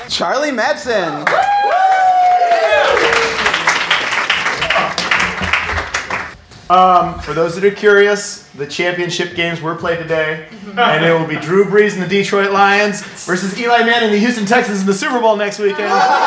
Charlie Madsen. For those that are curious, the championship games were played today, and it will be Drew Brees and the Detroit Lions versus Eli Manning and the Houston Texans in the Super Bowl next weekend.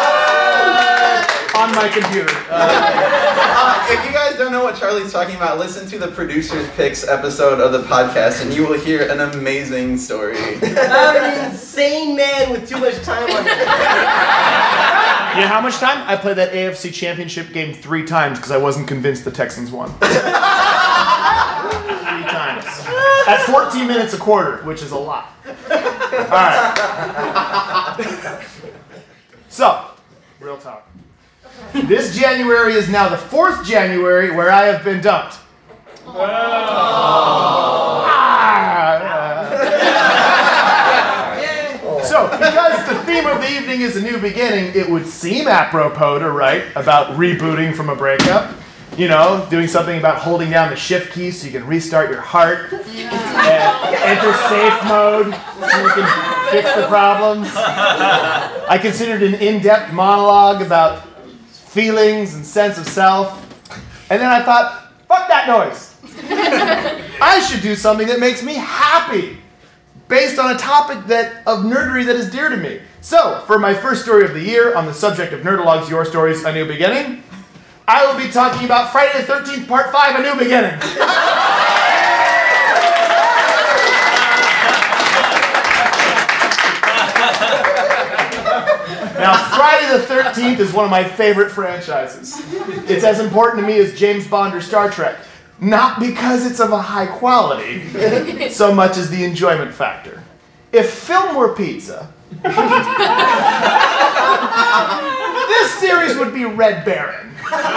On my computer. If you guys don't know what Charlie's talking about, listen to the Producer's Picks episode of the podcast, and you will hear an amazing story. I'm an insane man with too much time on it. You know how much time? I played that AFC Championship game 3 times because I wasn't convinced the Texans won. 3 times. At 14 minutes a quarter, which is a lot. Alright. So, real talk. This January is now the 4th January where I have been dumped. So, because the theme of the evening is a new beginning, it would seem apropos to write about rebooting from a breakup. You know, doing something about holding down the shift key so you can restart your heart and enter safe mode so you can fix the problems. I considered an in-depth monologue about feelings and sense of self. And then I thought, fuck that noise. I should do something that makes me happy, based on a topic of nerdery that is dear to me. So, for my first story of the year on the subject of Nerdalogs, Your Stories, A New Beginning, I will be talking about Friday the 13th, Part 5, A New Beginning. Now, Friday the 13th is one of my favorite franchises. It's as important to me as James Bond or Star Trek. Not because it's of a high quality, so much as the enjoyment factor. If film were pizza, this series would be Red Baron.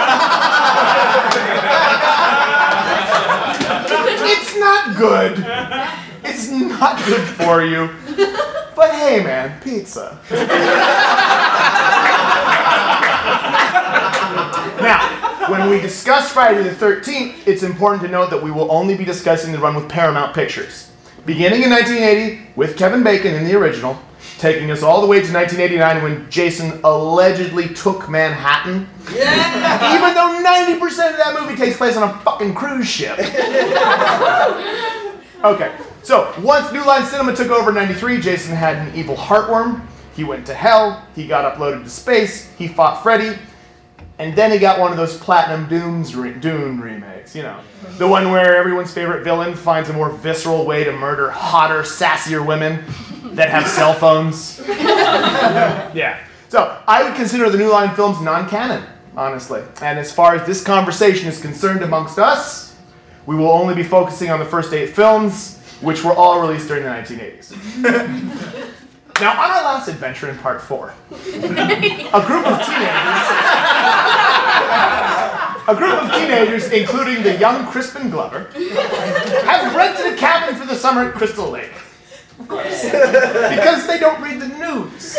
It's not good. It's not good for you. But hey man, pizza. Now, when we discuss Friday the 13th, it's important to note that we will only be discussing the run with Paramount Pictures. Beginning in 1980, with Kevin Bacon in the original, taking us all the way to 1989 when Jason allegedly took Manhattan. Yeah. Even though 90% of that movie takes place on a fucking cruise ship. Okay, so once New Line Cinema took over in 93, Jason had an evil heartworm. He went to hell, he got uploaded to space, he fought Freddy, and then he got one of those Platinum Dune remakes, you know. The one where everyone's favorite villain finds a more visceral way to murder hotter, sassier women that have cell phones. Yeah. So, I would consider the New Line films non-canon, honestly. And as far as this conversation is concerned amongst us, we will only be focusing on the first 8 films, which were all released during the 1980s. Now, on our last adventure in Part 4, a group of teenagers, including the young Crispin Glover, have rented a cabin for the summer at Crystal Lake. Of course. Because they don't read the news.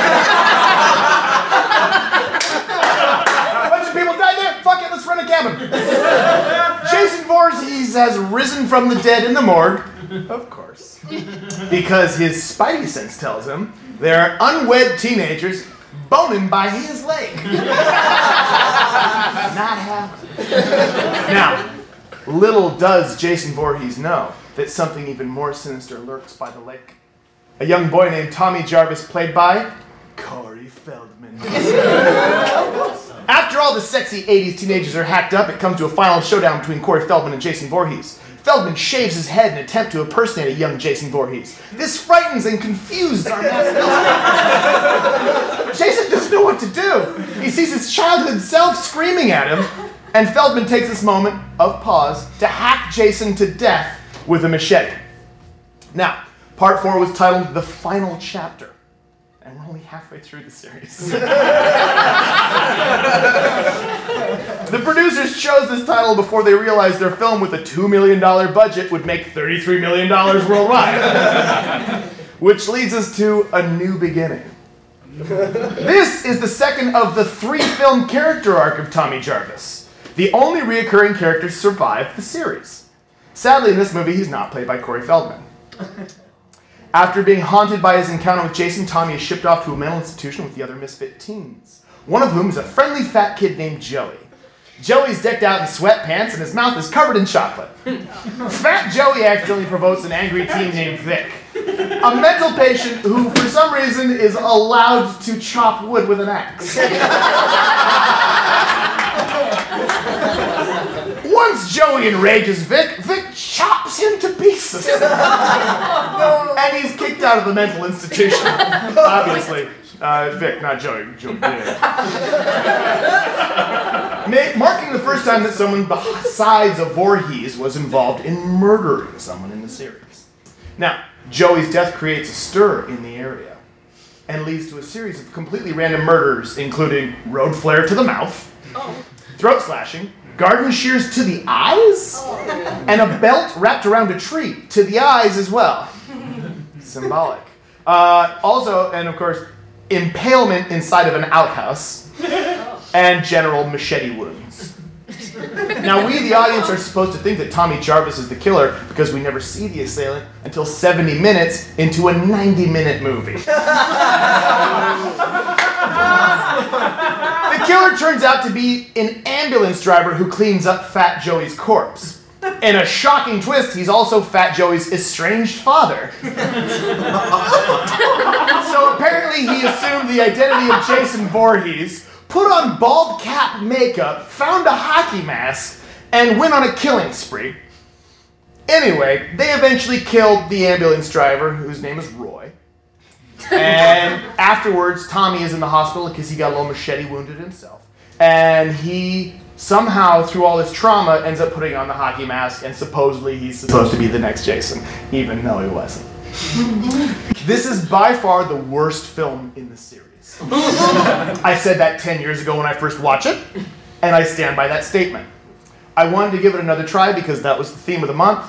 A bunch of people died there? Fuck it, let's rent a cabin. Jason Voorhees has risen from the dead in the morgue. Of course. Because his spidey sense tells him there are unwed teenagers boning by his lake. Not happening. Now, little does Jason Voorhees know that something even more sinister lurks by the lake. A young boy named Tommy Jarvis, played by Corey Feldman. After all the sexy 80s teenagers are hacked up, it comes to a final showdown between Corey Feldman and Jason Voorhees. Feldman shaves his head in an attempt to impersonate a young Jason Voorhees. This frightens and confuses our masked Jason doesn't know what to do. He sees his childhood self screaming at him, and Feldman takes this moment of pause to hack Jason to death with a machete. Now, Part 4 was titled The Final Chapter, and we're only halfway through the series. The producers chose this title before they realized their film with a $2 million budget would make $33 million worldwide. Which leads us to A New Beginning. This is the second of the 3-film character arc of Tommy Jarvis. The only reoccurring character to survive the series. Sadly, in this movie, he's not played by Corey Feldman. After being haunted by his encounter with Jason, Tommy is shipped off to a mental institution with the other misfit teens, one of whom is a friendly fat kid named Joey. Joey's decked out in sweatpants and his mouth is covered in chocolate. Fat Joey accidentally provokes an angry teen named Vic, a mental patient who, for some reason, is allowed to chop wood with an axe. Once Joey enrages Vic, Vic chops him to pieces. And he's kicked out of the mental institution. Obviously. Vic, not Joey. Joey did. Marking the first time that someone besides a Voorhees was involved in murdering someone in the series. Now, Joey's death creates a stir in the area and leads to a series of completely random murders, including road flare to the mouth, throat slashing, garden shears to the eyes, and a belt wrapped around a tree to the eyes as well. Symbolic. Also, and of course, impalement inside of an outhouse, and general machete wounds. Now, we, the audience, are supposed to think that Tommy Jarvis is the killer because we never see the assailant until 70 minutes into a 90-minute movie. The killer turns out to be an ambulance driver who cleans up Fat Joey's corpse. In a shocking twist, he's also Fat Joey's estranged father. So apparently he assumed the identity of Jason Voorhees, put on bald cap makeup, found a hockey mask, and went on a killing spree. Anyway, they eventually killed the ambulance driver, whose name is Roy. And afterwards, Tommy is in the hospital because he got a little machete wounded himself. And he somehow, through all this trauma, ends up putting on the hockey mask, and supposedly he's supposed to be the next Jason, even though he wasn't. This is by far the worst film in the series. I said that 10 years ago when I first watched it, and I stand by that statement. I wanted to give it another try because that was the theme of the month.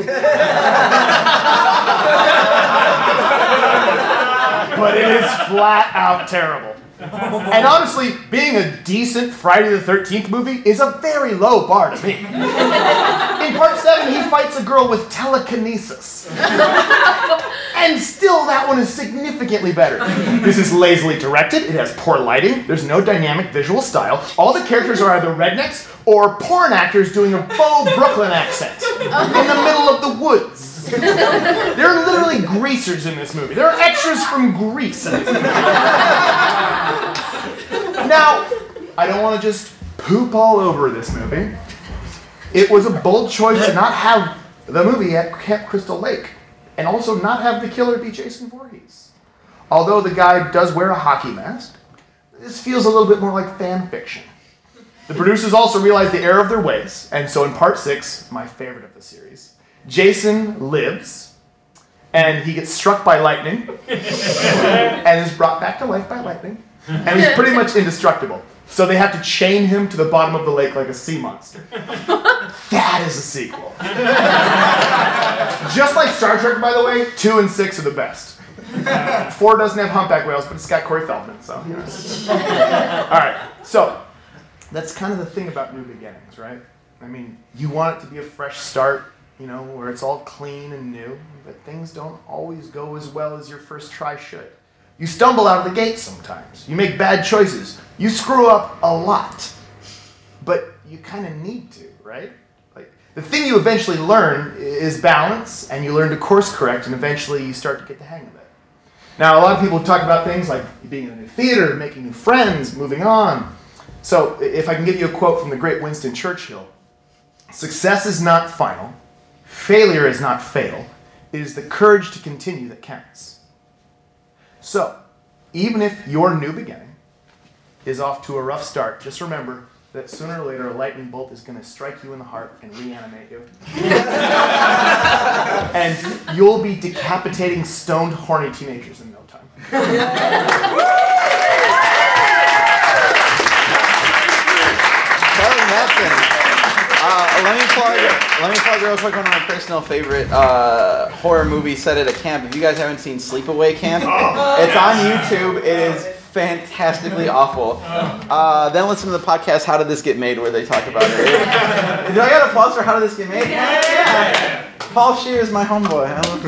But it is flat out terrible. And honestly, being a decent Friday the 13th movie is a very low bar to me. In part 7, he fights a girl with telekinesis. And still, that one is significantly better. This is lazily directed, it has poor lighting, there's no dynamic visual style, all the characters are either rednecks or porn actors doing a faux Brooklyn accent in the middle of the woods. There are literally greasers in this movie. There are extras from Grease in this movie. Now, I don't want to just poop all over this movie. It was a bold choice to not have the movie at Camp Crystal Lake, and also not have the killer be Jason Voorhees. Although the guy does wear a hockey mask, this feels a little bit more like fan fiction. The producers also realized the error of their ways, and so in part 6, my favorite of the series, Jason lives, and he gets struck by lightning, and is brought back to life by lightning, and he's pretty much indestructible. So they have to chain him to the bottom of the lake like a sea monster. That is a sequel. Just like Star Trek, by the way, 2 and 6 are the best. 4 doesn't have humpback whales, but it's got Corey Feldman, so, you know. All right, so that's kind of the thing about New Beginnings, right? I mean, you want it to be a fresh start, you know, where it's all clean and new, but things don't always go as well as your first try should. You stumble out of the gate sometimes. You make bad choices. You screw up a lot. But you kind of need to, right? Like, the thing you eventually learn is balance, and you learn to course correct, and eventually you start to get the hang of it. Now, a lot of people talk about things like being in a new theater, making new friends, moving on. So, if I can give you a quote from the great Winston Churchill, "Success is not final. Failure is not fatal. It is the courage to continue that counts." So, even if your new beginning is off to a rough start, just remember that sooner or later a lightning bolt is going to strike you in the heart and reanimate you. And you'll be decapitating stoned, horny teenagers in no time. Charlie Madsen. Let me plug real quick one of my personal favorite horror movies set at a camp. If you guys haven't seen Sleepaway Camp, it's on YouTube. It is fantastically awful. Then listen to the podcast How Did This Get Made, where they talk about it. Do I got applause for How Did This Get Made? Yeah. Paul Scheer is my homeboy.